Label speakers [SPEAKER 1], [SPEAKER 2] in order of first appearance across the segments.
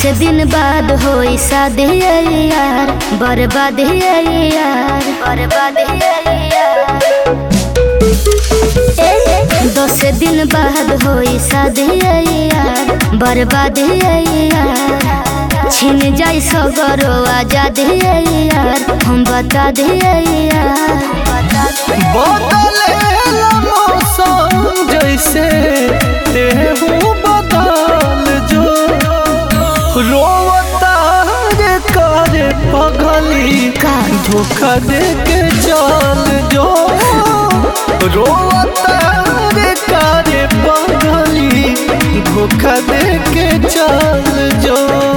[SPEAKER 1] दिन बाद होई शादी यार, बर्बाद यार, बर्बाद यार। 10 दिन बाद होई शादी यार, बर्बाद यार। छीन जाई सगरो आजाद यार, हम बता दे यार।
[SPEAKER 2] बदलेला मौसम जैसे तेहू बदल जो, रोवता रे करे पगली धोखा दे के चल जो, रोवता रे करे पगली धोखा दे के चल जो।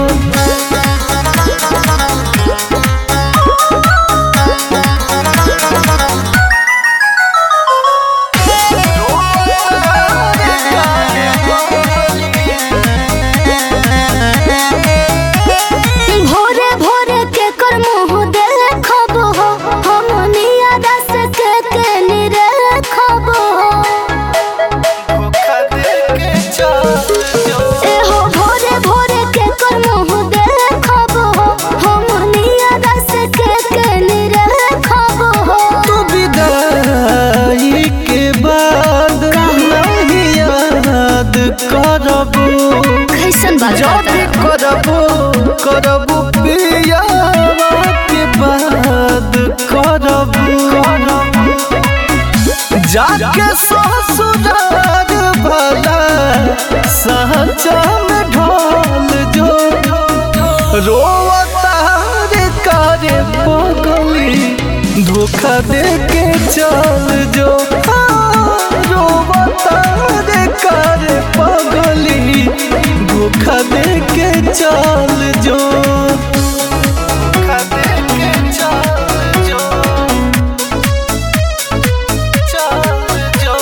[SPEAKER 2] करबू पियावा के बाद करबू जाके ससुराल भला सहचा में ढोल जो, रोवता रे करे पगली धोखा दे के चल जो, रोवता रे करे पगली धोखा दे के चल जो, धोखा दे के चल जो, चल जो।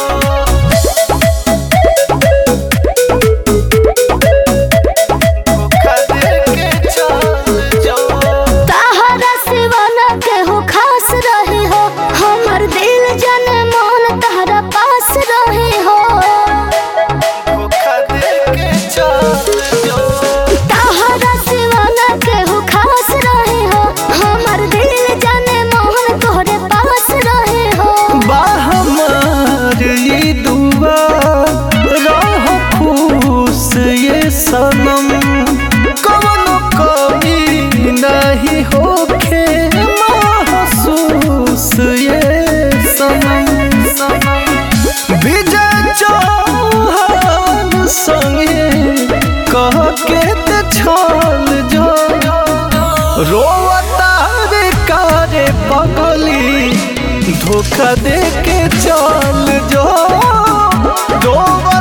[SPEAKER 2] धोखा दे के चल जो।
[SPEAKER 1] तहरा सिवा न केहू खास रहे हो, हमर दिल जन मन तहरा पास रहे हो।
[SPEAKER 2] धोखा दे के चल जो।
[SPEAKER 1] तहरा सिवा न केहू खास रहे हो, हमर दिल जन मन तोहरे पास रहे हो।
[SPEAKER 2] हमार ये दुआ रह खुश ये सनम, कवनो कमी नहीं होखे महसूस ये सनम। विजय चौहान संगे कह के ते छल जो, रोवता रे करे पगली धोखा दे के चल जो,